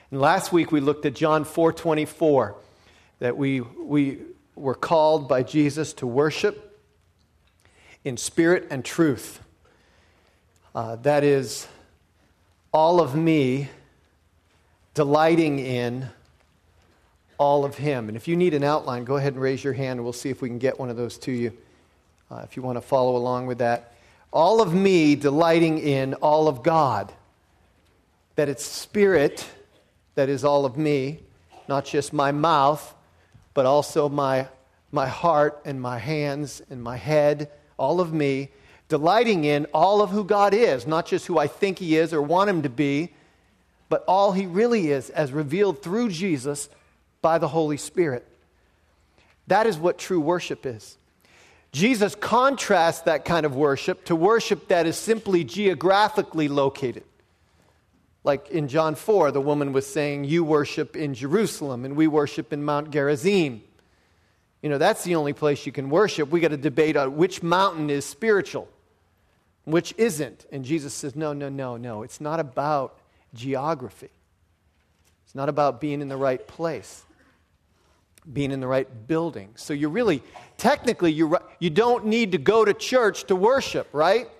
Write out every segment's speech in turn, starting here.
And last week we looked at John 4:24, that we were called by Jesus to worship in spirit and truth. That is, all of me delighting in all of Him. And if you need an outline, go ahead and raise your hand and we'll see if we can get one of those to you if you want to follow along with that. All of me delighting in all of God. That it's spirit that is all of me, not just my mouth, but also my heart and my hands and my head, all of me, delighting in all of who God is, not just who I think He is or want Him to be, but all He really is as revealed through Jesus by the Holy Spirit. That is what true worship is. Jesus contrasts that kind of worship to worship that is simply geographically located. Like in John 4, the woman was saying, you worship in Jerusalem and we worship in Mount Gerizim. You know, that's the only place you can worship. We got to debate on which mountain is spiritual, which isn't. And Jesus says, no. It's not about geography. It's not about being in the right place, being in the right building. So you're really, technically, you don't need to go to church to worship, right?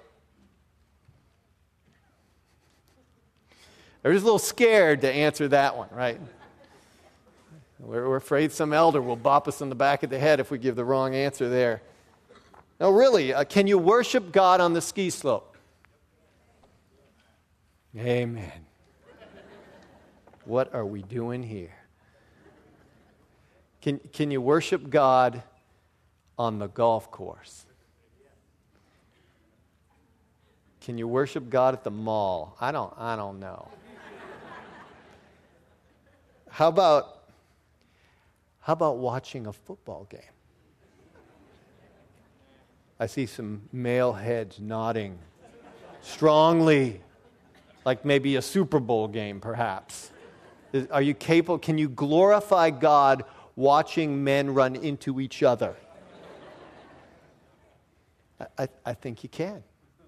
They're just a little scared to answer that one, right? We're afraid some elder will bop us on the back of the head if we give the wrong answer there. No, really, can you worship God on the ski slope? Amen. What are we doing here? Can you worship God on the golf course? Can you worship God at the mall? I don't know. How about watching a football game? I see some male heads nodding strongly, like maybe a Super Bowl game, perhaps. Are you capable? Can you glorify God watching men run into each other? I think you can.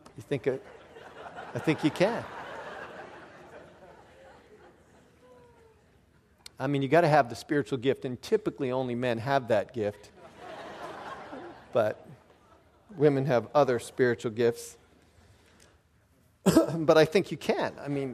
I think you can. I mean, you got to have the spiritual gift, and typically only men have that gift. But women have other spiritual gifts. But I think you can. I mean,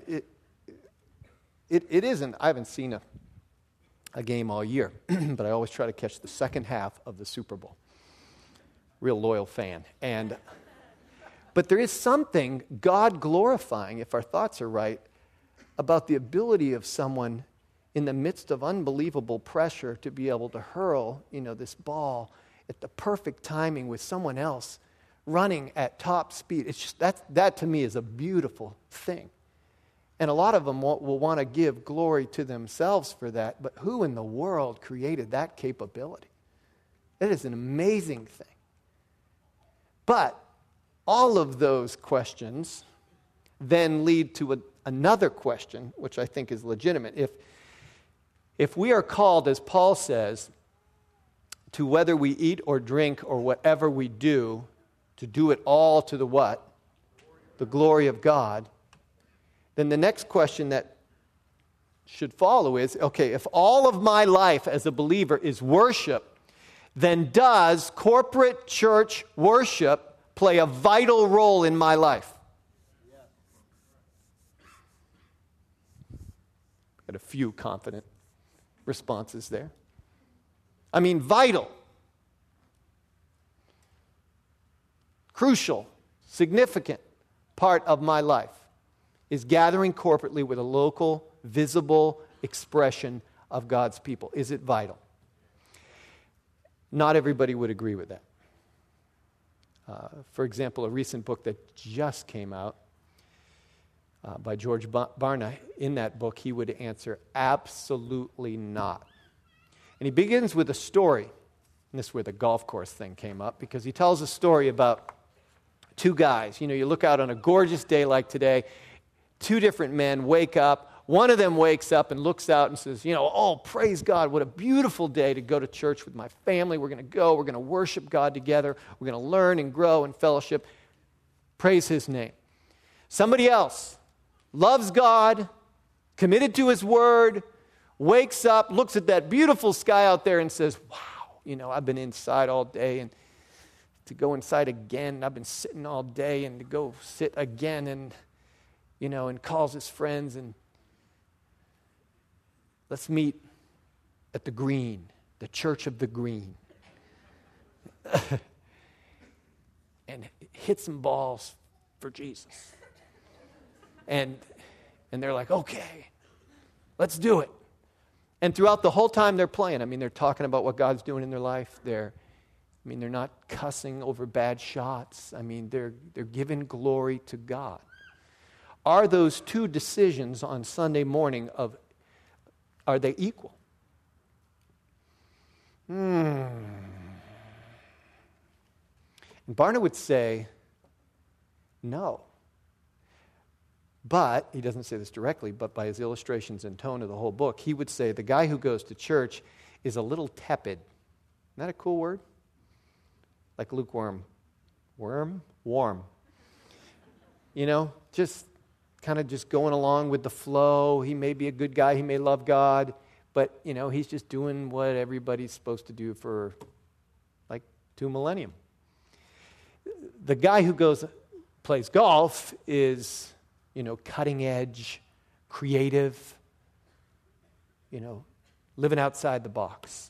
it isn't. I haven't seen a game all year, but I always try to catch the second half of the Super Bowl. Real loyal fan. But there is something God glorifying, if our thoughts are right, about the ability of someone in the midst of unbelievable pressure to be able to hurl, this ball at the perfect timing with someone else running at top speed. It's just that to me is a beautiful thing. And a lot of them will want to give glory to themselves for that, but who in the world created that capability? That is an amazing thing. But all of those questions then lead to another question, which I think is legitimate. If we are called, as Paul says, to whether we eat or drink or whatever we do, to do it all to the what? The glory of God. Then the next question that should follow is, okay, if all of my life as a believer is worship, then does corporate church worship play a vital role in my life? Got a few confident responses there. I mean, vital, crucial, significant part of my life is gathering corporately with a local, visible expression of God's people. Is it vital? Not everybody would agree with that. For example, a recent book that just came out by George Barna, in that book, he would answer, absolutely not. And he begins with a story. And this is where the golf course thing came up, because he tells a story about two guys. You look out on a gorgeous day like today, two different men wake up. One of them wakes up and looks out and says, oh, praise God, what a beautiful day to go to church with my family. We're going to worship God together. We're going to learn and grow in fellowship. Praise His name. Somebody else loves God, committed to his word, wakes up, looks at that beautiful sky out there and says, wow, I've been inside all day, and to go inside again, I've been sitting all day, and to go sit again, and, and calls his friends, and let's meet at the Green, the Church of the Green. And hit some balls for Jesus. And they're like, okay, let's do it. And throughout the whole time they're playing, they're talking about what God's doing in their life. They're not cussing over bad shots. They're giving glory to God. Are those two decisions on Sunday morning are they equal? And Barna would say, no. But, he doesn't say this directly, but by his illustrations and tone of the whole book, he would say the guy who goes to church is a little tepid. Isn't that a cool word? Like lukewarm. Warm? Just kind of just going along with the flow. He may be a good guy, he may love God, but, he's just doing what everybody's supposed to do for like 2 millennium. The guy who plays golf is, cutting edge, creative, living outside the box.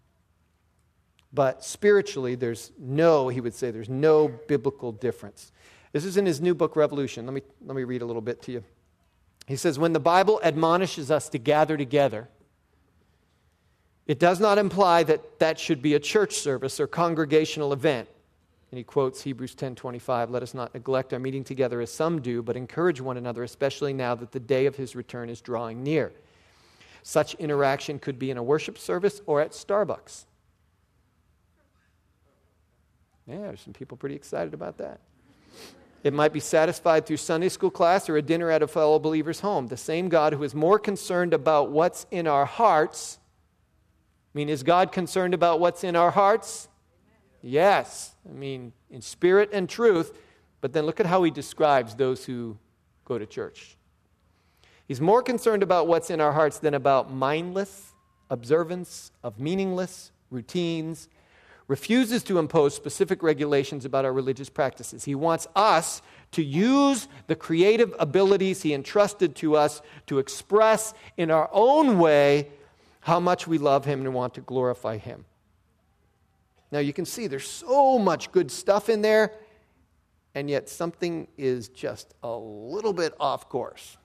But spiritually, there's no biblical difference. This is in his new book, Revolution. Let me read a little bit to you. He says, when the Bible admonishes us to gather together, it does not imply that should be a church service or congregational event. And he quotes Hebrews 10:25, let us not neglect our meeting together as some do, but encourage one another, especially now that the day of his return is drawing near. Such interaction could be in a worship service or at Starbucks. Yeah, there's some people pretty excited about that. It might be satisfied through Sunday school class or a dinner at a fellow believer's home. The same God who is more concerned about what's in our hearts. Is God concerned about what's in our hearts? Yes. In spirit and truth. But then look at how he describes those who go to church. He's more concerned about what's in our hearts than about mindless observance of meaningless routines, refuses to impose specific regulations about our religious practices. He wants us to use the creative abilities he entrusted to us to express in our own way how much we love him and want to glorify him. Now you can see there's so much good stuff in there, and yet something is just a little bit off course.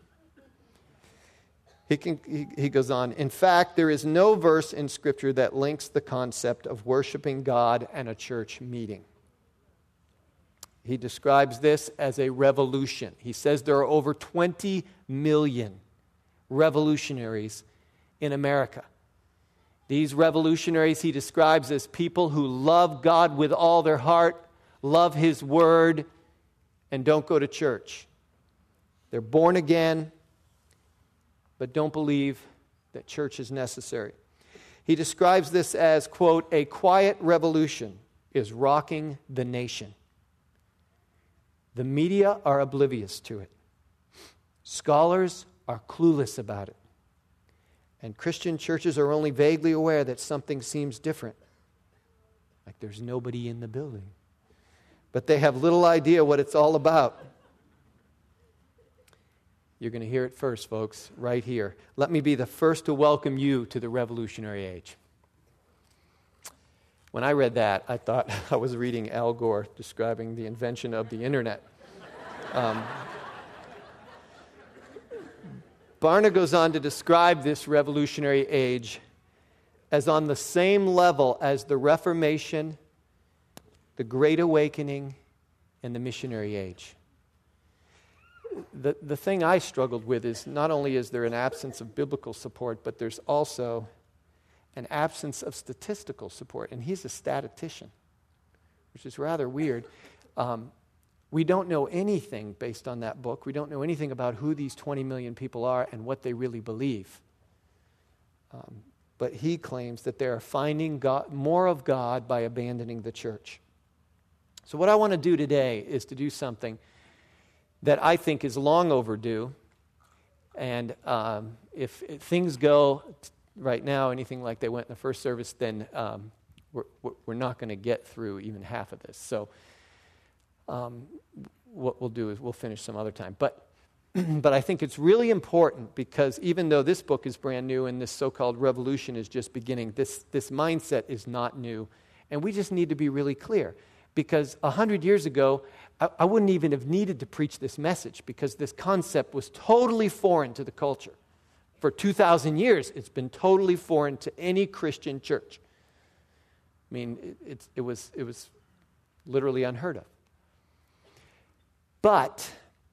He goes on, in fact, there is no verse in Scripture that links the concept of worshiping God and a church meeting. He describes this as a revolution. He says there are over 20 million revolutionaries in America. These revolutionaries he describes as people who love God with all their heart, love his word, and don't go to church. They're born again, but don't believe that church is necessary. He describes this as, quote, a quiet revolution is rocking the nation. The media are oblivious to it. Scholars are clueless about it. And Christian churches are only vaguely aware that something seems different. Like there's nobody in the building. But they have little idea what it's all about. You're going to hear it first, folks, right here. Let me be the first to welcome you to the revolutionary age. When I read that, I thought I was reading Al Gore describing the invention of the internet. Barna goes on to describe this revolutionary age as on the same level as the Reformation, the Great Awakening, and the missionary age. The thing I struggled with is not only is there an absence of biblical support, but there's also an absence of statistical support. And he's a statistician, which is rather weird. We don't know anything based on that book. We don't know anything about who these 20 million people are and what they really believe. But he claims that they are finding more of God by abandoning the church. So what I want to do today is to do something that I think is long overdue And if things go right now anything like they went in the first service, then we're not going to get through even half of this. So what we'll do is we'll finish some other time. But I think it's really important, because even though this book is brand new and this so-called revolution is just beginning, this mindset is not new. And we just need to be really clear, because 100 years ago, I wouldn't even have needed to preach this message, because this concept was totally foreign to the culture. For 2,000 years, it's been totally foreign to any Christian church. I mean, it was literally unheard of. But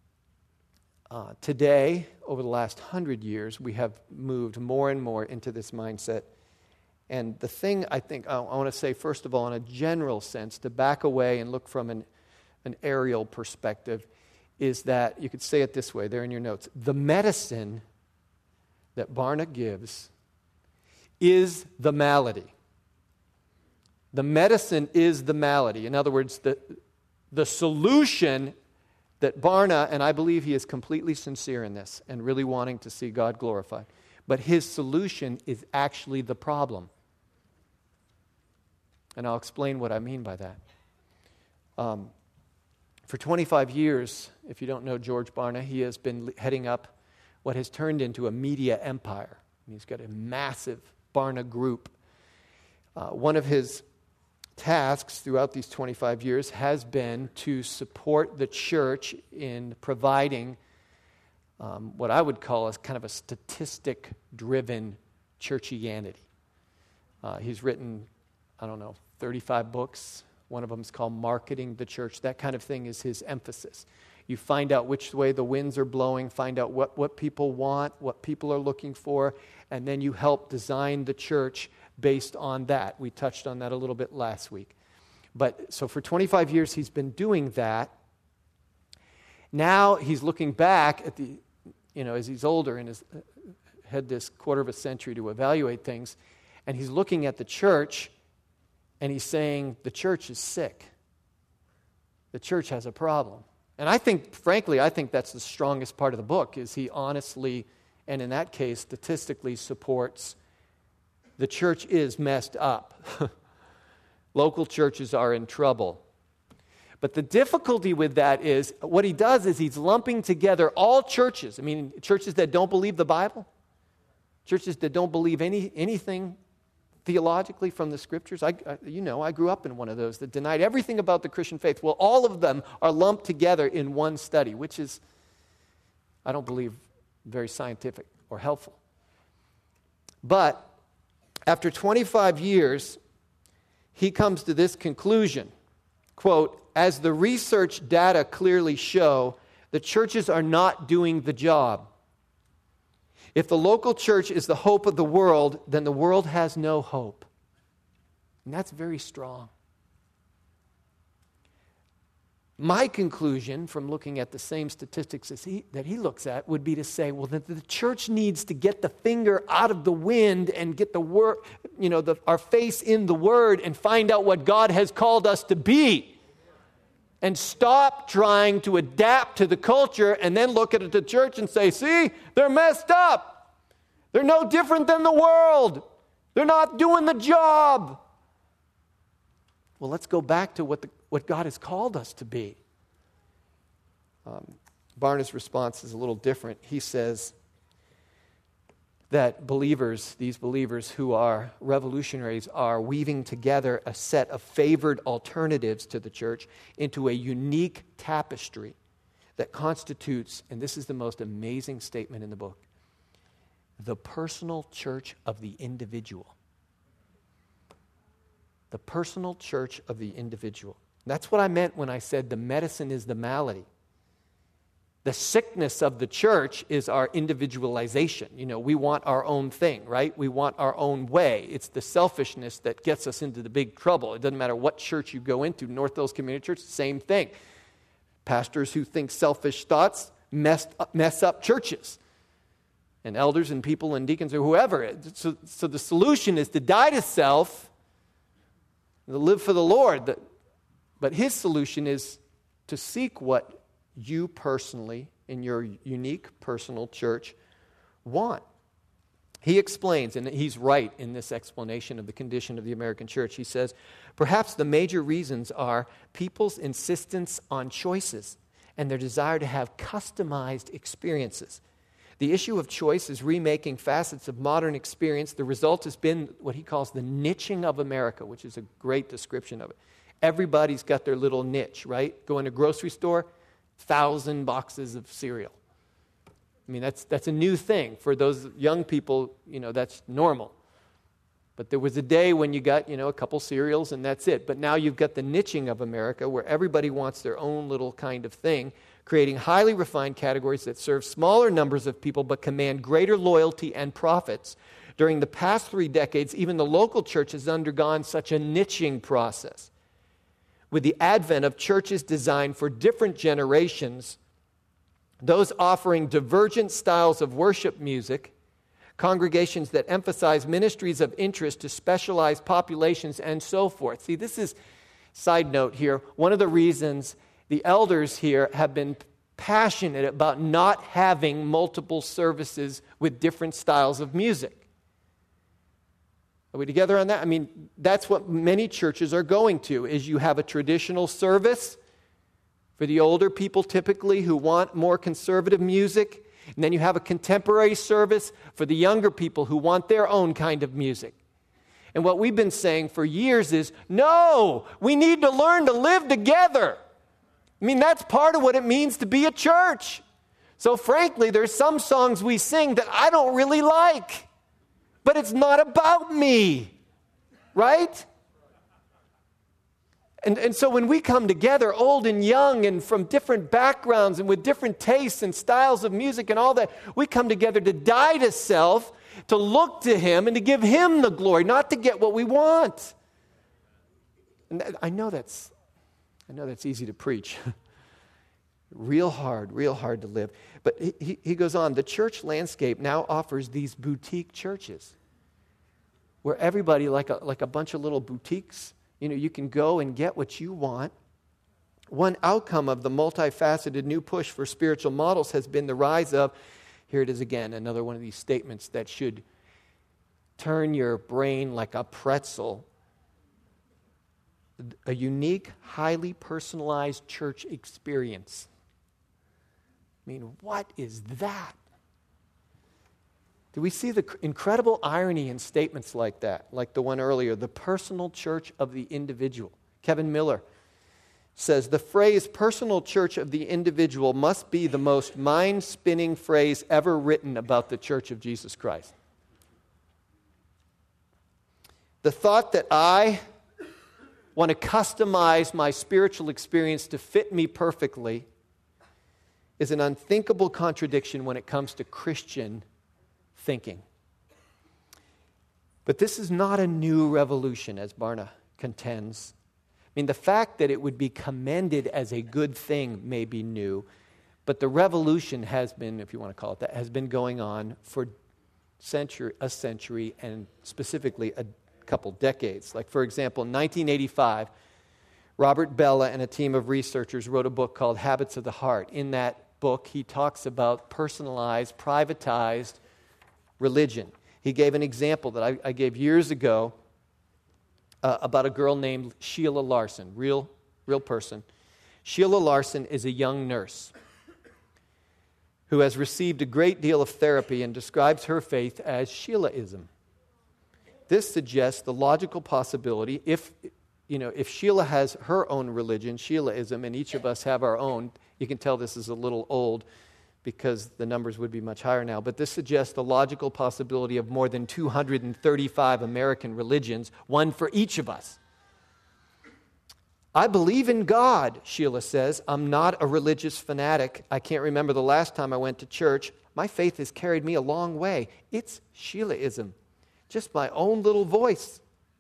today, over the last 100 years, we have moved more and more into this mindset. And the thing I think I want to say, first of all, in a general sense, to back away and look from an aerial perspective, is that, you could say it this way, there in your notes, the medicine that Barna gives is the malady. The medicine is the malady. In other words, the solution that Barna, and I believe he is completely sincere in this and really wanting to see God glorified, but his solution is actually the problem. And I'll explain what I mean by that. For 25 years, if you don't know George Barna, he has been heading up what has turned into a media empire. He's got a massive Barna group. One of his tasks throughout these 25 years has been to support the church in providing what I would call as kind of a statistic-driven churchianity. He's written, 35 books. One of them is called Marketing the Church. That kind of thing is his emphasis. You find out which way the winds are blowing, find out what people want, what people are looking for, and then you help design the church based on that. We touched on that a little bit last week. But so for 25 years he's been doing that. Now he's looking back at as he's older and has had this quarter of a century to evaluate things, and he's looking at the church and he's saying the church is sick. The church has a problem. And I think that's the strongest part of the book, is he honestly, and in that case, statistically supports the church is messed up. Local churches are in trouble. But the difficulty with that is, what he does is he's lumping together all churches. I mean, churches that don't believe the Bible, churches that don't believe anything theologically from the Scriptures. I grew up in one of those that denied everything about the Christian faith. Well, all of them are lumped together in one study, which is, I don't believe, very scientific or helpful. But after 25 years, he comes to this conclusion, quote, "As the research data clearly show, the churches are not doing the job. If the local church is the hope of the world, then the world has no hope." And that's very strong. My conclusion from looking at the same statistics that he looks at would be to say, well, that the church needs to get the finger out of the wind and get the word, our face in the Word and find out what God has called us to be. And stop trying to adapt to the culture and then look at the church and say, see, they're messed up. They're no different than the world. They're not doing the job. Well, let's go back to what God has called us to be. Barna's response is a little different. He says that these believers who are revolutionaries, are weaving together a set of favored alternatives to the church into a unique tapestry that constitutes, and this is the most amazing statement in the book, the personal church of the individual. The personal church of the individual. That's what I meant when I said the medicine is the malady. The sickness of the church is our individualization. We want our own thing, right? We want our own way. It's the selfishness that gets us into the big trouble. It doesn't matter what church you go into. North Hills Community Church, same thing. Pastors who think selfish thoughts mess up churches. And elders and people and deacons or whoever. So the solution is to die to self, to live for the Lord. But his solution is to seek what you personally, in your unique personal church, want. He explains, and he's right in this explanation of the condition of the American church. He says, perhaps the major reasons are people's insistence on choices and their desire to have customized experiences. The issue of choice is remaking facets of modern experience. The result has been what he calls the niching of America, which is a great description of it. Everybody's got their little niche, right? Go in a grocery store, 1,000 boxes of cereal. I mean, that's a new thing. For those young people, that's normal. But there was a day when you got, a couple cereals and that's it. But now you've got the niching of America where everybody wants their own little kind of thing, creating highly refined categories that serve smaller numbers of people but command greater loyalty and profits. During the past 3 decades, even the local church has undergone such a niching process. With the advent of churches designed for different generations, those offering divergent styles of worship music, congregations that emphasize ministries of interest to specialized populations, and so forth. See, this is, side note here, one of the reasons the elders here have been passionate about not having multiple services with different styles of music. Are we together on that? I mean, that's what many churches are going to, is you have a traditional service for the older people typically who want more conservative music, and then you have a contemporary service for the younger people who want their own kind of music. And what we've been saying for years is, no, we need to learn to live together. I mean, that's part of what it means to be a church. So frankly, there's some songs we sing that I don't really like, but it's not about me, right? And so when we come together, old and young and from different backgrounds and with different tastes and styles of music and all that, we come together to die to self, to look to Him and to give Him the glory, not to get what we want. And I know that's easy to preach. Real hard to live. But he goes on, the church landscape now offers these boutique churches where everybody, like a bunch of little boutiques, you can go and get what you want. One outcome of the multifaceted new push for spiritual models has been the rise of, here it is again, another one of these statements that should turn your brain like a pretzel. A unique, highly personalized church experience. I mean, what is that? Do we see the incredible irony in statements like that, like the one earlier, the personal church of the individual? Kevin Miller says, the phrase personal church of the individual must be the most mind-spinning phrase ever written about the Church of Jesus Christ. The thought that I want to customize my spiritual experience to fit me perfectly is an unthinkable contradiction when it comes to Christian thinking. But this is not a new revolution, as Barna contends. I mean, the fact that it would be commended as a good thing may be new, but the revolution has been, if you want to call it that, has been going on for a century, and specifically a couple decades. Like, for example, in 1985, Robert Bella and a team of researchers wrote a book called Habits of the Heart. In that book, he talks about personalized, privatized religion. He gave an example that I gave years ago about a girl named Sheila Larson, real person. Sheila Larson is a young nurse who has received a great deal of therapy and describes her faith as Sheilaism. This suggests the logical possibility, if Sheila has her own religion, Sheilaism, and each of us have our own. You can tell this is a little old because the numbers would be much higher now, but this suggests the logical possibility of more than 235 American religions, one for each of us. I believe in God, Sheila says. I'm not a religious fanatic. I can't remember the last time I went to church. My faith has carried me a long way. It's Sheilaism. Just my own little voice.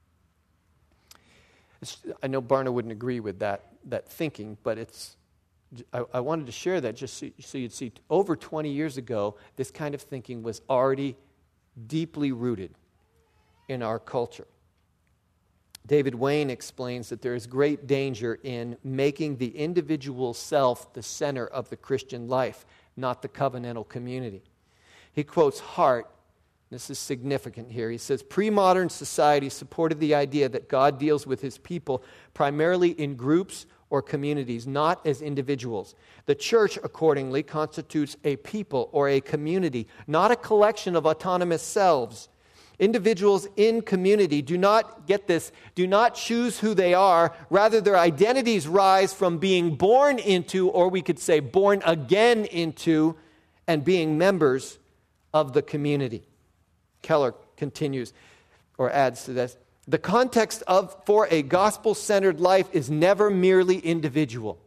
I know Barna wouldn't agree with that thinking, but I wanted to share that just so you'd see. Over 20 years ago, this kind of thinking was already deeply rooted in our culture. David Wayne explains that there is great danger in making the individual self the center of the Christian life, not the covenantal community. He quotes Hart. This is significant here. He says, pre-modern society supported the idea that God deals with his people primarily in groups or communities, not as individuals. The church, accordingly, constitutes a people or a community, not a collection of autonomous selves. Individuals in community do not, get this, do not choose who they are. Rather, their identities rise from being born into, or we could say born again into, and being members of the community. Keller continues or adds to this. The context for a gospel-centered life is never merely individual.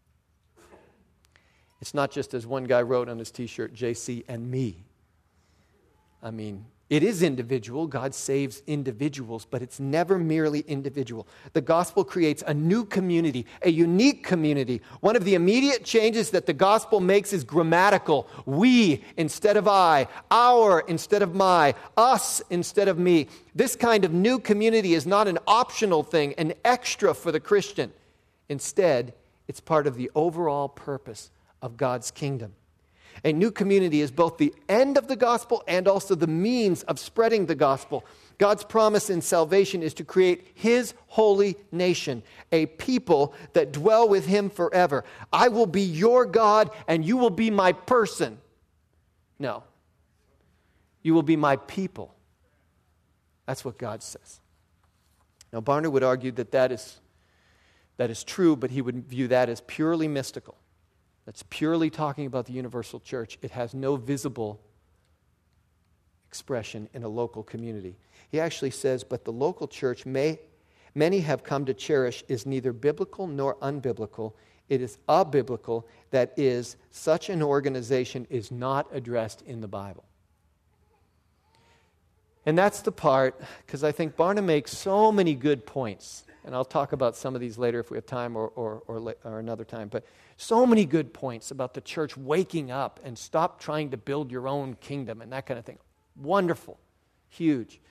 It's not just as one guy wrote on his t-shirt, JC and me. I mean, it is individual. God saves individuals, but it's never merely individual. The gospel creates a new community, a unique community. One of the immediate changes that the gospel makes is grammatical. We instead of I, our instead of my, us instead of me. This kind of new community is not an optional thing, an extra for the Christian. Instead, it's part of the overall purpose of God's kingdom. A new community is both the end of the gospel and also the means of spreading the gospel. God's promise in salvation is to create his holy nation, a people that dwell with him forever. I will be your God and you will be my person. No. You will be my people. That's what God says. Now, Barna would argue that is true, but he would view that as purely mystical. That's purely talking about the universal church. It has no visible expression in a local community. He actually says, but the local church many have come to cherish is neither biblical nor unbiblical. It is abiblical, that is, such an organization is not addressed in the Bible. And that's the part, because I think Barna makes so many good points. And I'll talk about some of these later if we have time or another time. But so many good points about the church waking up and stop trying to build your own kingdom and that kind of thing. Wonderful. Huge.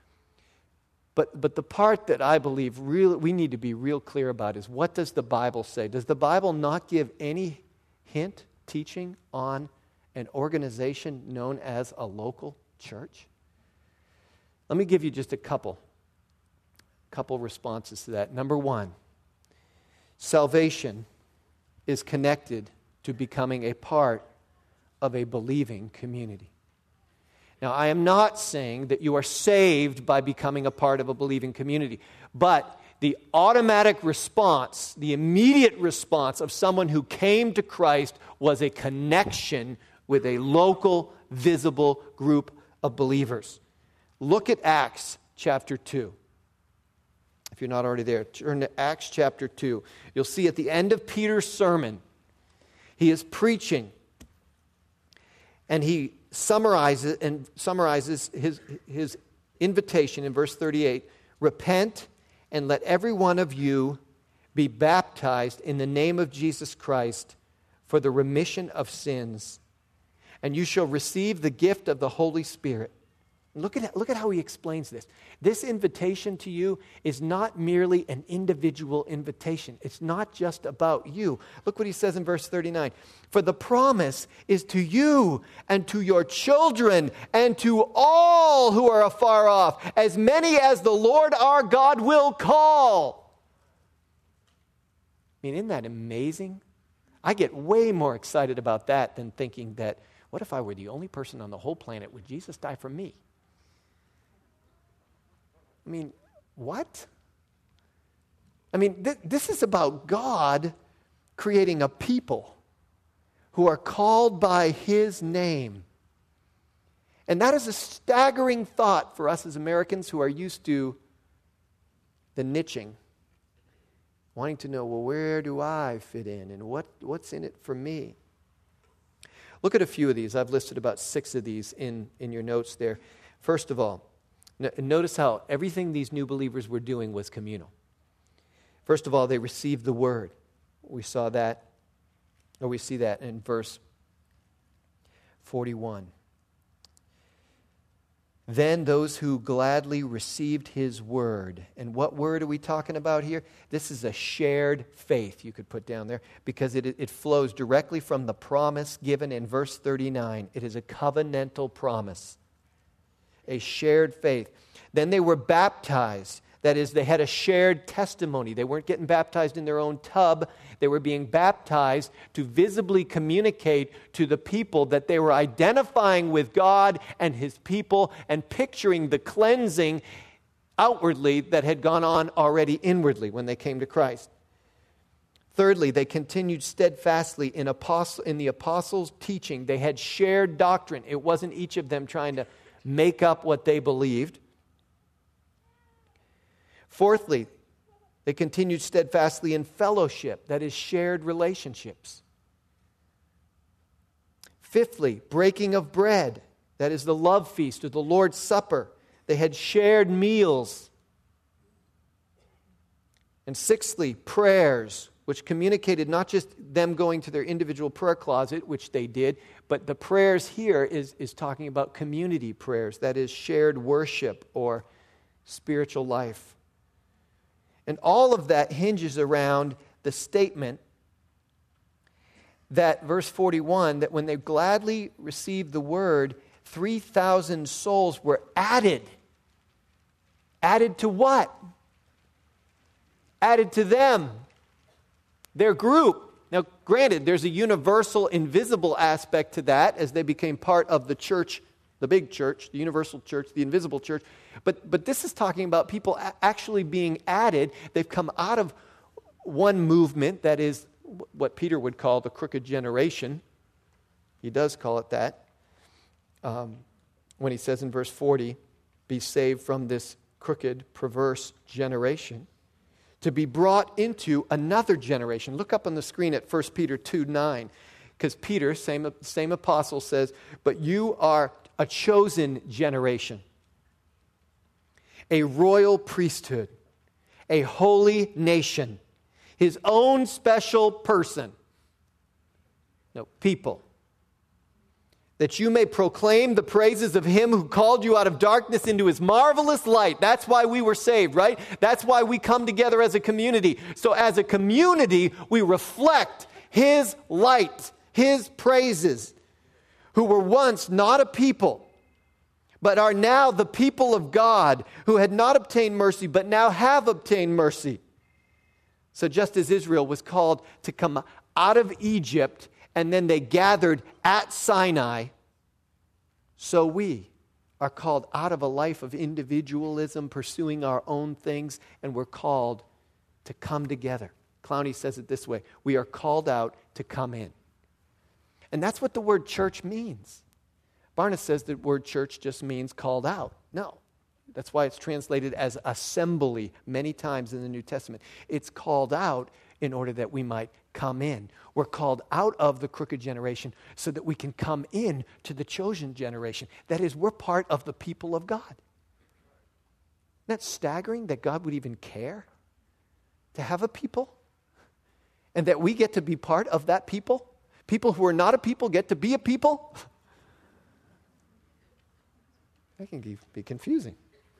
But the part that I believe we need to be real clear about is, what does the Bible say? Does the Bible not give any hint, teaching on an organization known as a local church? Let me give you just a couple responses to that. Number one, salvation is connected to becoming a part of a believing community. Now, I am not saying that you are saved by becoming a part of a believing community, but the automatic response, the immediate response of someone who came to Christ was a connection with a local, visible group of believers. Look at Acts chapter 2. If you're not already there, turn to Acts chapter 2. You'll see at the end of Peter's sermon, he is preaching, and he summarizes his invitation in verse 38. Repent and let every one of you be baptized in the name of Jesus Christ for the remission of sins, and you shall receive the gift of the Holy Spirit. Look at how he explains this. This invitation to you is not merely an individual invitation. It's not just about you. Look what he says in verse 39. For the promise is to you and to your children and to all who are afar off, as many as the Lord our God will call. I mean, isn't that amazing? I get way more excited about that than thinking that, what if I were the only person on the whole planet? Would Jesus die for me? I mean, what? I mean, this is about God creating a people who are called by his name. And that is a staggering thought for us as Americans who are used to the niching, wanting to know, well, where do I fit in and what's in it for me? Look at a few of these. I've listed about 6 of these in your notes there. First of all, notice how everything these new believers were doing was communal. First of all, they received the word. We see that in verse 41. Then those who gladly received his word. And what word are we talking about here? This is a shared faith, you could put down there, because it flows directly from the promise given in verse 39. It is a covenantal promise, a shared faith. Then they were baptized. That is, they had a shared testimony. They weren't getting baptized in their own tub. They were being baptized to visibly communicate to the people that they were identifying with God and his people and picturing the cleansing outwardly that had gone on already inwardly when they came to Christ. Thirdly, they continued steadfastly in the apostles' teaching. They had shared doctrine. It wasn't each of them trying to make up what they believed. Fourthly, they continued steadfastly in fellowship, that is, shared relationships. Fifthly, breaking of bread, that is the love feast or the Lord's Supper. They had shared meals. And sixthly, prayers, which communicated not just them going to their individual prayer closet, which they did, but the prayers here is talking about community prayers, that is shared worship or spiritual life. And all of that hinges around the statement that, verse 41, that when they gladly received the word, 3,000 souls were added. Added to what? Added to them, their group. Now, granted, there's a universal, invisible aspect to that as they became part of the church, the big church, the universal church, the invisible church. But this is talking about people actually being added. They've come out of one movement, that is what Peter would call the crooked generation. He does call it that. When he says in verse 40, be saved from this crooked, perverse generation, to be brought into another generation. Look up on the screen at 1 Peter 2:9, because Peter, same apostle, says, but you are a chosen generation, a royal priesthood, a holy nation, his own special person, people, that you may proclaim the praises of him who called you out of darkness into his marvelous light. That's why we were saved, right? That's why we come together as a community. So as a community, we reflect his light, his praises, who were once not a people, but are now the people of God, who had not obtained mercy, but now have obtained mercy. So just as Israel was called to come out of Egypt, and then they gathered at Sinai, so we are called out of a life of individualism, pursuing our own things, and we're called to come together. Clowney says it this way: we are called out to come in. And that's what the word church means. Barna says the word church just means called out. No. That's why it's translated as assembly many times in the New Testament. It's called out in order that we might come in. We're called out of the crooked generation so that we can come in to the chosen generation. That is, we're part of the people of God. Isn't that staggering that God would even care to have a people? And that we get to be part of that people? People who are not a people get to be a people? That can be confusing.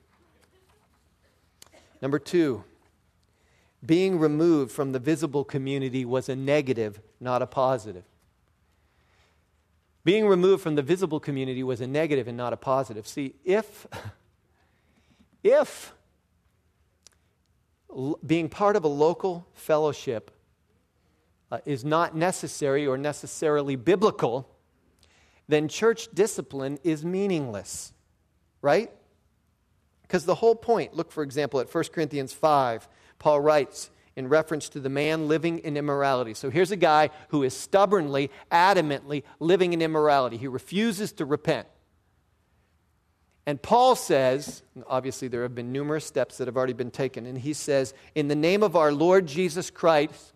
Number 2, being removed from the visible community was a negative, not a positive. Being removed from the visible community was a negative and not a positive. See, if being part of a local fellowship is not necessary or necessarily biblical, then church discipline is meaningless, right? Because the whole point, look for example at 1 Corinthians 5, Paul writes in reference to the man living in immorality. So here's a guy who is stubbornly, adamantly living in immorality. He refuses to repent. And Paul says, obviously there have been numerous steps that have already been taken, and he says, in the name of our Lord Jesus Christ,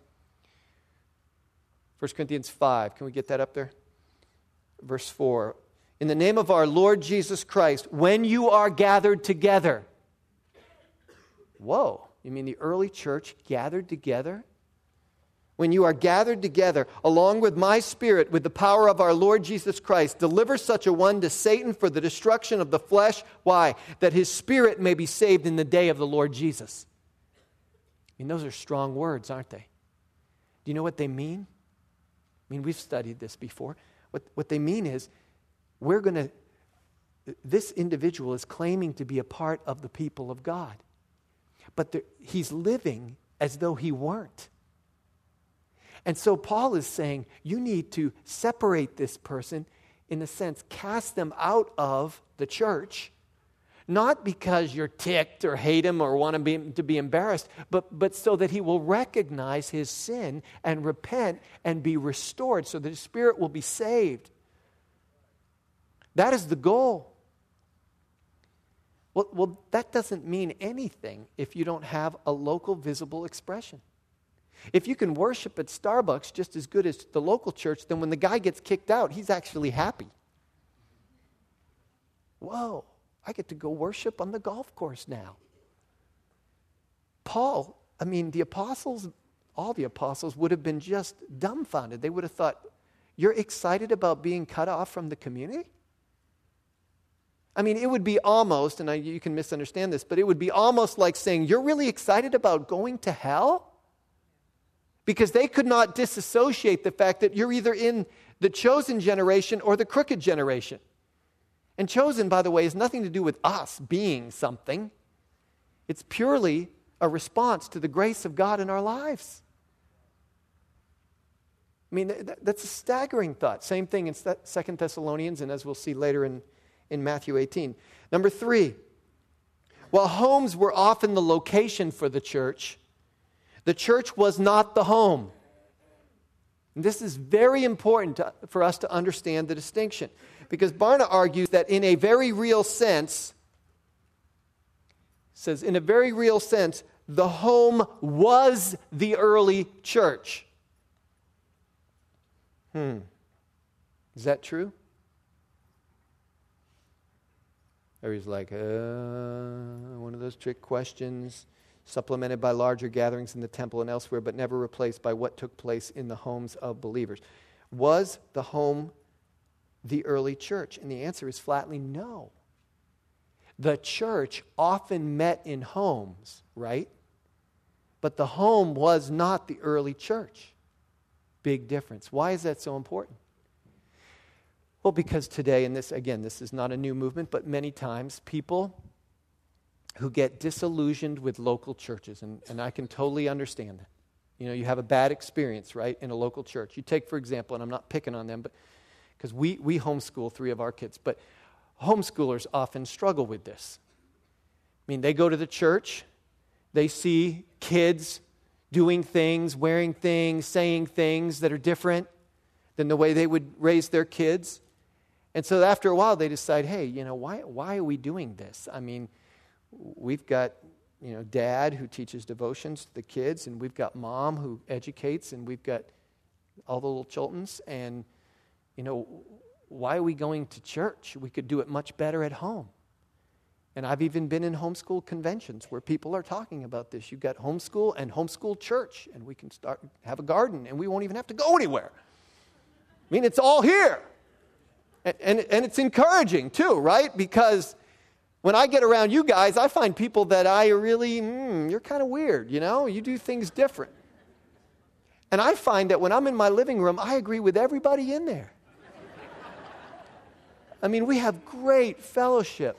1 Corinthians 5, can we get that up there? Verse 4, in the name of our Lord Jesus Christ, when you are gathered together. Whoa, you mean the early church gathered together? when you are gathered together, along with my Spirit, with the power of our Lord Jesus Christ, deliver such a one to Satan for the destruction of the flesh. Why? That his spirit may be saved in the day of the Lord Jesus. I mean, those are strong words, aren't they? Do you know what they mean? I mean, we've studied this before. What they mean is, this individual is claiming to be a part of the people of God. But he's living as though he weren't. And so Paul is saying, you need to separate this person, in a sense, cast them out of the church, not because you're ticked or hate him or want him to be embarrassed, but so that he will recognize his sin and repent and be restored, so that his spirit will be saved. That is the goal. Well, that doesn't mean anything if you don't have a local visible expression. If you can worship at Starbucks just as good as the local church, then when the guy gets kicked out, he's actually happy. Whoa, I get to go worship on the golf course now. Paul, the apostles, all the apostles would have been just dumbfounded. They would have thought, you're excited about being cut off from the community? It would be almost, and you can misunderstand this, but it would be almost like saying, you're really excited about going to hell? Because they could not disassociate the fact that you're either in the chosen generation or the crooked generation. And chosen, by the way, has nothing to do with us being something. It's purely a response to the grace of God in our lives. That's a staggering thought. Same thing in 2 Thessalonians, and as we'll see later in Matthew 18. Number 3, while homes were often the location for the church was not the home. And this is very important for us to understand the distinction. Because Barna argues that in a very real sense, the home was the early church. Is that true? Or he's like, one of those trick questions, supplemented by larger gatherings in the temple and elsewhere, but never replaced by what took place in the homes of believers. Was the home the early church? And the answer is flatly no. The church often met in homes, right? But the home was not the early church. Big difference. Why is that so important? Well, because today, and this is not a new movement, but many times people who get disillusioned with local churches, and I can totally understand that. You have a bad experience, right, in a local church. You take, for example, and I'm not picking on them, but because we homeschool 3 of our kids, but homeschoolers often struggle with this. They go to the church, they see kids doing things, wearing things, saying things that are different than the way they would raise their kids. And so after a while they decide, hey, why are we doing this? We've got, dad who teaches devotions to the kids, and we've got mom who educates, and we've got all the little Chiltons, and, why are we going to church? We could do it much better at home. And I've even been in homeschool conventions where people are talking about this. You've got homeschool and homeschool church, and we can have a garden, and we won't even have to go anywhere. It's all here. And it's encouraging too, right? Because when I get around you guys, I find people that I really, you're kind of weird, you do things different. And I find that when I'm in my living room, I agree with everybody in there. We have great fellowship.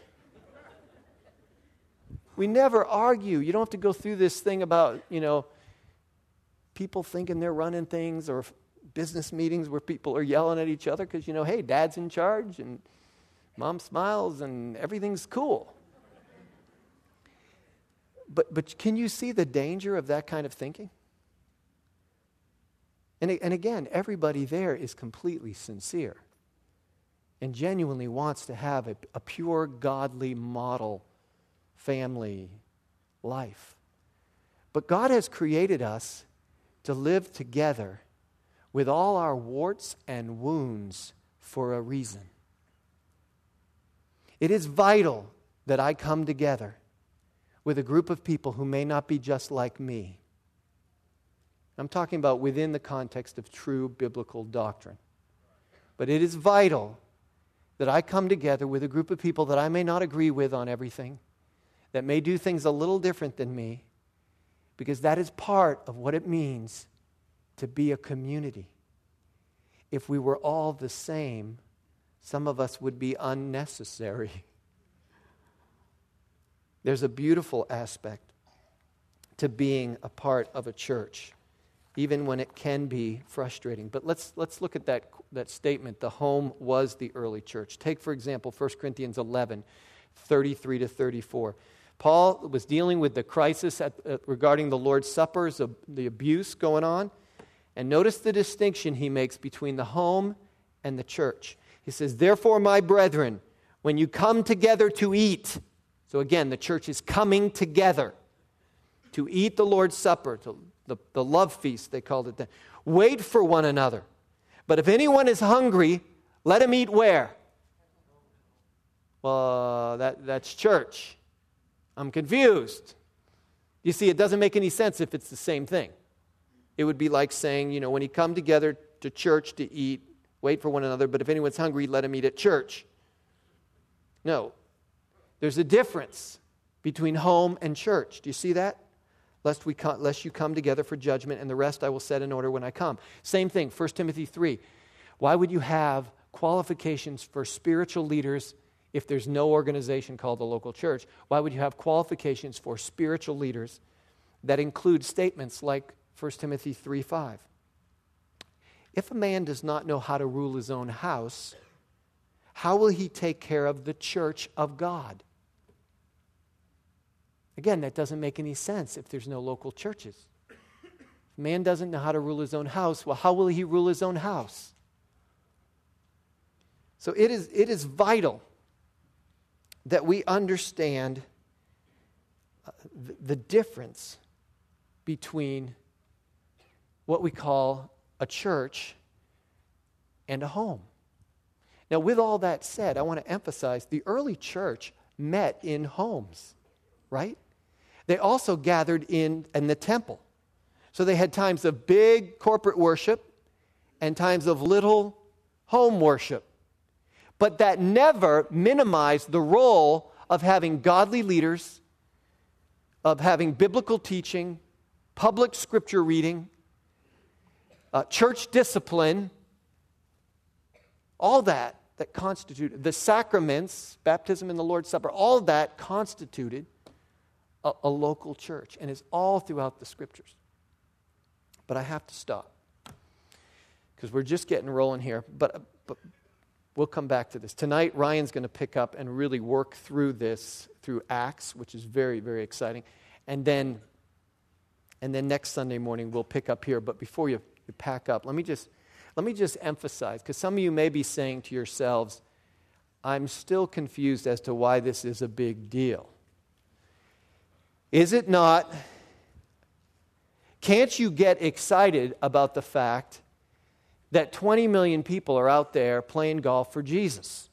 We never argue. You don't have to go through this thing about, people thinking they're running things, or business meetings where people are yelling at each other because, hey, dad's in charge and mom smiles and everything's cool. But can you see the danger of that kind of thinking? And again, everybody there is completely sincere and genuinely wants to have a pure, godly model family life. But God has created us to live together with all our warts and wounds for a reason. It is vital that I come together with a group of people who may not be just like me. I'm talking about within the context of true biblical doctrine. But it is vital that I come together with a group of people that I may not agree with on everything, that may do things a little different than me, because that is part of what it means to be a community. If we were all the same, some of us would be unnecessary. There's a beautiful aspect to being a part of a church, even when it can be frustrating. But let's look at that statement, the home was the early church. Take, for example, 1 Corinthians 11, 33 to 34. Paul was dealing with the crisis regarding the Lord's Suppers, the abuse going on. And notice the distinction he makes between the home and the church. He says, therefore, my brethren, when you come together to eat, so again, the church is coming together to eat the Lord's Supper, the love feast, they called it then. Wait for one another. But if anyone is hungry, let him eat where? Well, that's church. I'm confused. You see, it doesn't make any sense if it's the same thing. It would be like saying, when you come together to church to eat, wait for one another, but if anyone's hungry, let him eat at church. No. There's a difference between home and church. Do you see that? Lest you come together for judgment, and the rest I will set in order when I come. Same thing, 1 Timothy 3. Why would you have qualifications for spiritual leaders if there's no organization called the local church? Why would you have qualifications for spiritual leaders that include statements like 1 Timothy 3:5? If a man does not know how to rule his own house, how will he take care of the church of God? Again, that doesn't make any sense if there's no local churches. If a man doesn't know how to rule his own house, well, how will he rule his own house? So it is vital that we understand the difference between what we call a church and a home. Now, with all that said, I want to emphasize the early church met in homes, right? They also gathered in the temple. So they had times of big corporate worship and times of little home worship. But that never minimized the role of having godly leaders, of having biblical teaching, public scripture reading, church discipline, all that constituted, the sacraments, baptism and the Lord's Supper, all that constituted a local church, and is all throughout the scriptures. But I have to stop because we're just getting rolling here, but we'll come back to this. Tonight, Ryan's going to pick up and really work through this, through Acts, which is very, very exciting. And then next Sunday morning, we'll pick up here. But before you pack up, let me just emphasize, because some of you may be saying to yourselves, I'm still confused as to why this is a big deal. Is it not? Can't you get excited about the fact that 20 million people are out there playing golf for Jesus?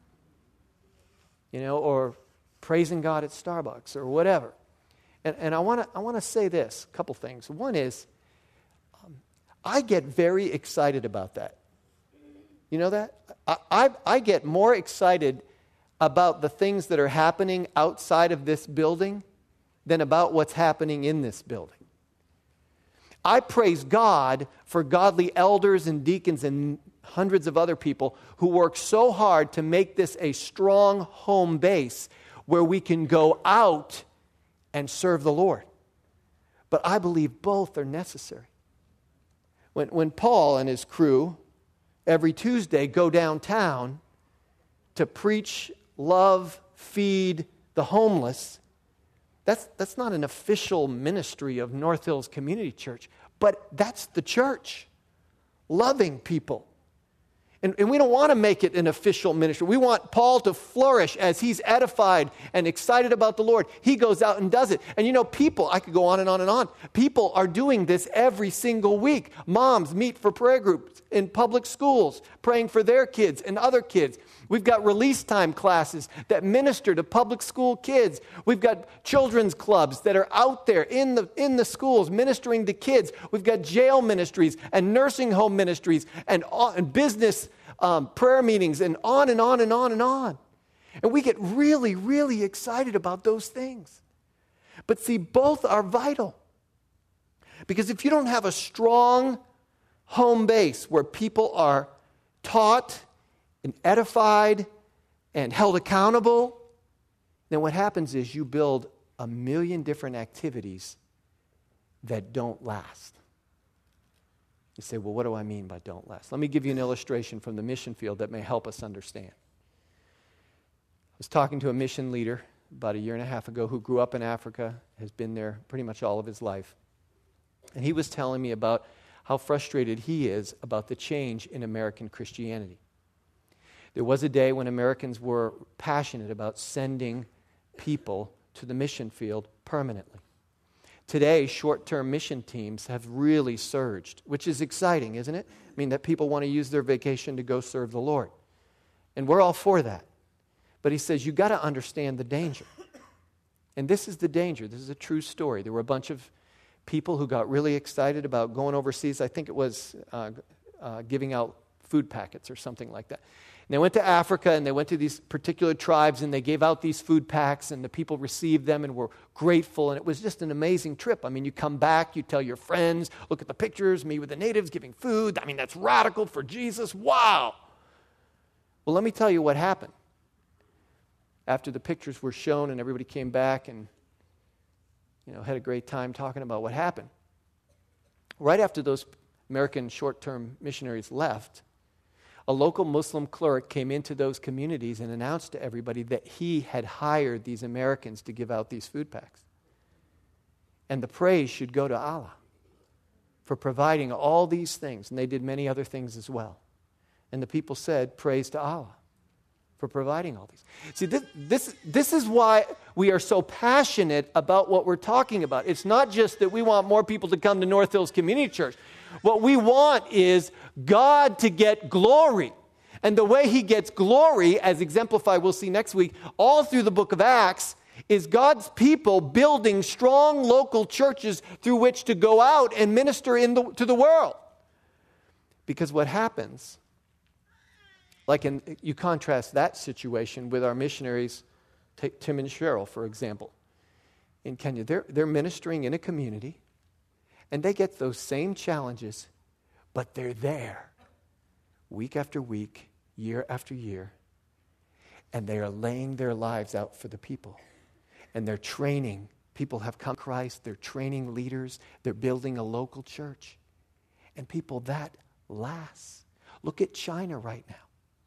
Or praising God at Starbucks or whatever. And I want to say this, a couple things. One is, I get very excited about that. You know that? I get more excited about the things that are happening outside of this building than about what's happening in this building. I praise God for godly elders and deacons and hundreds of other people who work so hard to make this a strong home base where we can go out and serve the Lord. But I believe both are necessary. When Paul and his crew every Tuesday go downtown to preach, love, feed the homeless, that's not an official ministry of North Hills Community Church, but that's the church, loving people. And we don't want to make it an official ministry. We want Paul to flourish as he's edified and excited about the Lord. He goes out and does it. And people, I could go on and on and on. People are doing this every single week. Moms meet for prayer groups in public schools, praying for their kids and other kids. We've got release time classes that minister to public school kids. We've got children's clubs that are out there in the schools ministering to kids. We've got jail ministries and nursing home ministries and business prayer meetings and on and on and on and on. And we get really, really excited about those things. But see, both are vital. Because if you don't have a strong home base where people are taught and edified and held accountable, then what happens is you build a million different activities that don't last. You say, well, what do I mean by don't last? Let me give you an illustration from the mission field that may help us understand. I was talking to a mission leader about a year and a half ago who grew up in Africa, has been there pretty much all of his life. And he was telling me about how frustrated he is about the change in American Christianity. There was a day when Americans were passionate about sending people to the mission field permanently. Today, short-term mission teams have really surged, which is exciting, isn't it? I mean, that people want to use their vacation to go serve the Lord. And we're all for that. But he says, you got to understand the danger. And this is the danger. This is a true story. There were a bunch of people who got really excited about going overseas. I think it was giving out food packets or something like that. And they went to Africa and they went to these particular tribes and they gave out these food packs and the people received them and were grateful, and it was just an amazing trip. I mean, you come back, you tell your friends, look at the pictures, me with the natives giving food. I mean, that's radical for Jesus. Wow. Well, let me tell you what happened. After the pictures were shown and everybody came back and had a great time talking about what happened. Right after those American short-term missionaries left, a local Muslim cleric came into those communities and announced to everybody that he had hired these Americans to give out these food packs. And the praise should go to Allah for providing all these things. And they did many other things as well. And the people said, praise to Allah for providing all these. See, this is why we are so passionate about what we're talking about. It's not just that we want more people to come to North Hills Community Church. What we want is God to get glory. And the way he gets glory, as exemplified, we'll see next week, all through the book of Acts, is God's people building strong local churches through which to go out and minister to the world. Because what happens, you contrast that situation with our missionaries, take Tim and Cheryl, for example. In Kenya, they're ministering in a community, and they get those same challenges, but they're there week after week, year after year, and they are laying their lives out for the people. And they're training. People have come to Christ. They're training leaders. They're building a local church. And people, that lasts. Look at China right now.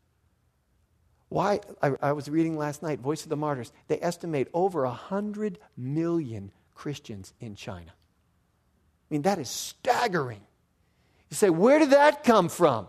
Why? I was reading last night, Voice of the Martyrs. They estimate over 100 million Christians in China. I mean, that is staggering. You say, where did that come from?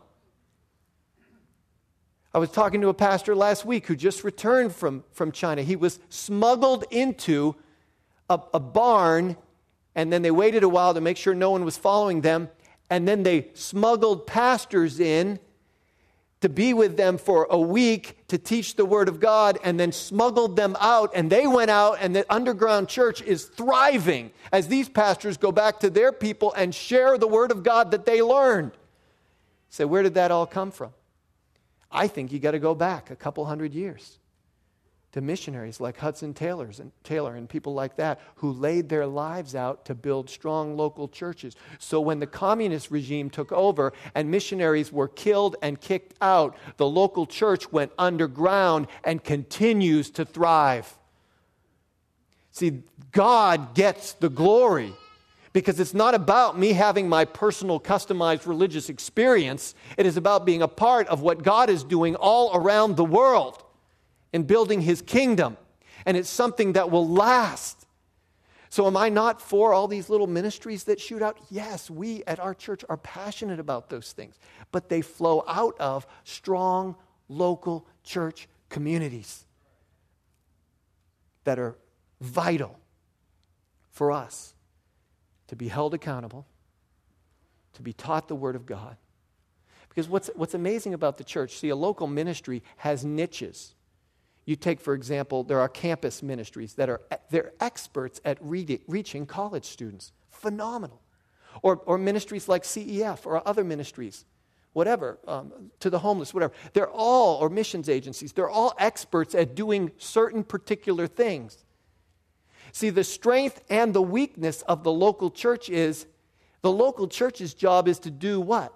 I was talking to a pastor last week who just returned from China. He was smuggled into a barn, and then they waited a while to make sure no one was following them, and then they smuggled pastors in to be with them for a week to teach the Word of God, and then smuggled them out, and they went out, and the underground church is thriving as these pastors go back to their people and share the Word of God that they learned. So where did that all come from? I think you got to go back a couple hundred years to missionaries like Hudson Taylor and people like that who laid their lives out to build strong local churches. So when the communist regime took over and missionaries were killed and kicked out, the local church went underground and continues to thrive. See, God gets the glory because it's not about me having my personal customized religious experience. It is about being a part of what God is doing all around the world in building his kingdom. And it's something that will last. So am I not for all these little ministries that shoot out? Yes, we at our church are passionate about those things. But they flow out of strong local church communities that are vital for us to be held accountable, to be taught the Word of God. Because what's amazing about the church, see, a local ministry has niches. You take, for example, there are campus ministries they're experts at reaching college students. Phenomenal. Or ministries like CEF or other ministries, whatever, to the homeless, whatever. They're all, or missions agencies, they're all experts at doing certain particular things. See, the strength and the weakness of the local church is, the local church's job is to do what?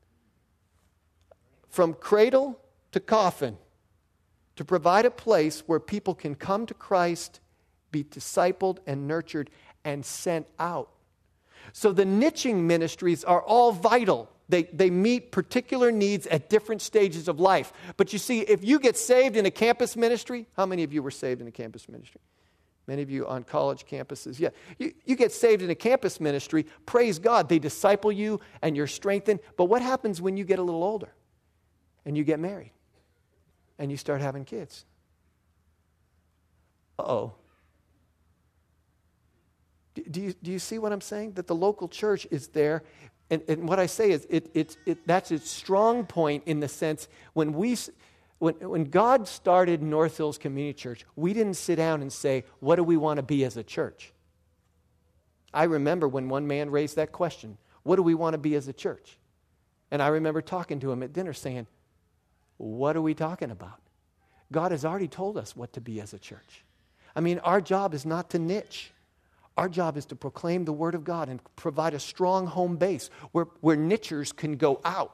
From cradle to coffin, to provide a place where people can come to Christ, be discipled and nurtured, and sent out. So the niching ministries are all vital. They meet particular needs at different stages of life. But you see, if you get saved in a campus ministry, how many of you were saved in a campus ministry? Many of you on college campuses. Yeah, you get saved in a campus ministry, praise God, they disciple you and you're strengthened. But what happens when you get a little older and you get married and you start having kids? Uh-oh. Do you see what I'm saying? That the local church is there, and what I say is that's its strong point in the sense when God started North Hills Community Church, we didn't sit down and say, what do we want to be as a church? I remember when one man raised that question, what do we want to be as a church? And I remember talking to him at dinner saying, what are we talking about? God has already told us what to be as a church. I mean, our job is not to niche. Our job is to proclaim the Word of God and provide a strong home base where nichers can go out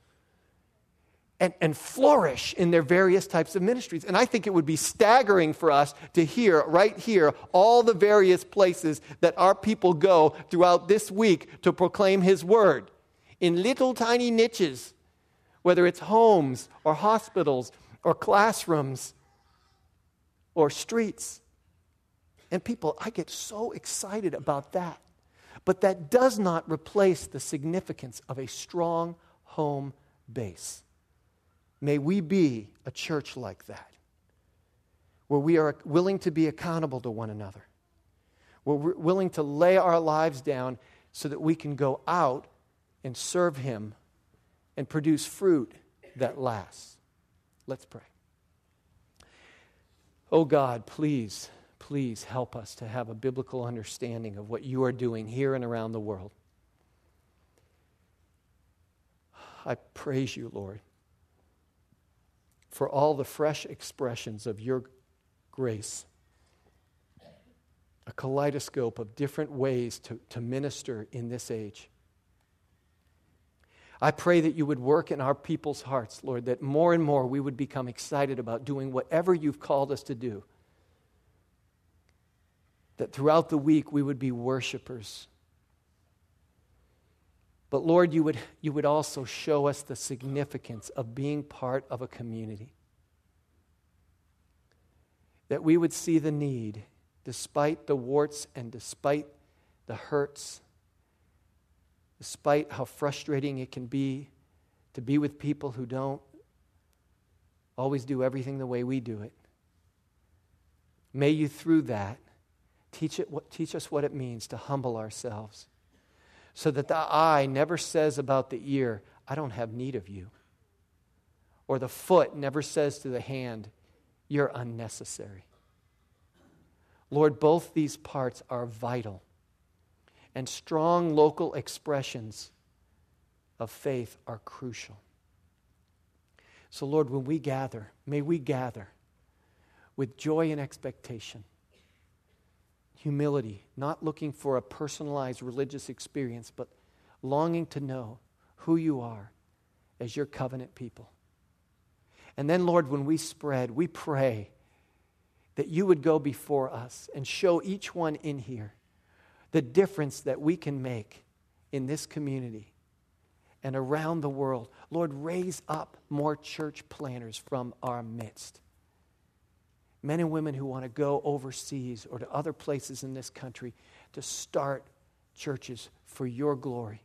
and flourish in their various types of ministries. And I think it would be staggering for us to hear, right here, all the various places that our people go throughout this week to proclaim His Word in little tiny niches, whether it's homes or hospitals or classrooms or streets. And people, I get so excited about that. But that does not replace the significance of a strong home base. May we be a church like that, where we are willing to be accountable to one another, where we're willing to lay our lives down so that we can go out and serve Him and produce fruit that lasts. Let's pray. Oh God, please help us to have a biblical understanding of what you are doing here and around the world. I praise you, Lord, for all the fresh expressions of your grace, a kaleidoscope of different ways to minister in this age. I pray that you would work in our people's hearts, Lord, that more and more we would become excited about doing whatever you've called us to do. That throughout the week we would be worshipers. But Lord, you would also show us the significance of being part of a community. That we would see the need, despite the warts and despite the hurts, despite how frustrating it can be to be with people who don't always do everything the way we do it. May you, through that, teach us what it means to humble ourselves, so that the eye never says about the ear, I don't have need of you. Or the foot never says to the hand, you're unnecessary. Lord, both these parts are vital, and strong local expressions of faith are crucial. So Lord, when we gather, may we gather with joy and expectation, humility, not looking for a personalized religious experience, but longing to know who you are as your covenant people. And then, Lord, when we spread, we pray that you would go before us and show each one in here the difference that we can make in this community and around the world. Lord, raise up more church planners from our midst. Men and women who want to go overseas or to other places in this country to start churches for your glory.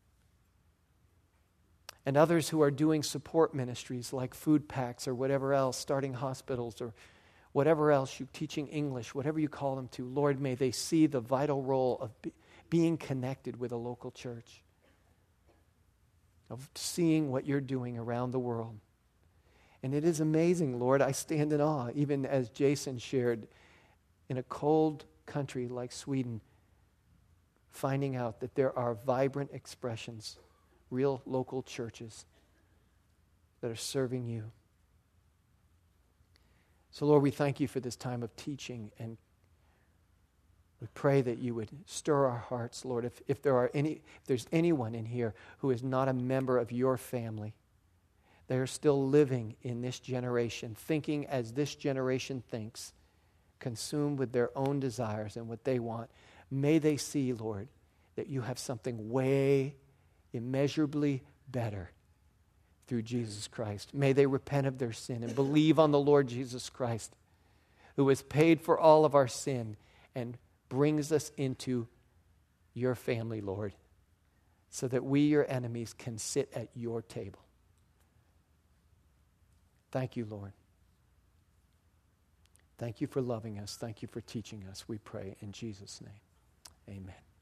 And others who are doing support ministries like food packs or whatever else, starting hospitals or whatever else, you teaching English, whatever you call them to. Lord, may they see the vital role of being connected with a local church. of seeing what you're doing around the world. And it is amazing, Lord. I stand in awe, even as Jason shared, in a cold country like Sweden, finding out that there are vibrant expressions, real local churches that are serving you. So, Lord, we thank you for this time of teaching, and we pray that you would stir our hearts, Lord. If there's anyone in here who is not a member of your family, they are still living in this generation, thinking as this generation thinks, consumed with their own desires and what they want. May they see, Lord, that you have something way immeasurably better through Jesus Christ. May they repent of their sin and believe on the Lord Jesus Christ, who has paid for all of our sin and brings us into your family, Lord, so that we, your enemies, can sit at your table. Thank you, Lord. Thank you for loving us. Thank you for teaching us. We pray in Jesus' name. Amen.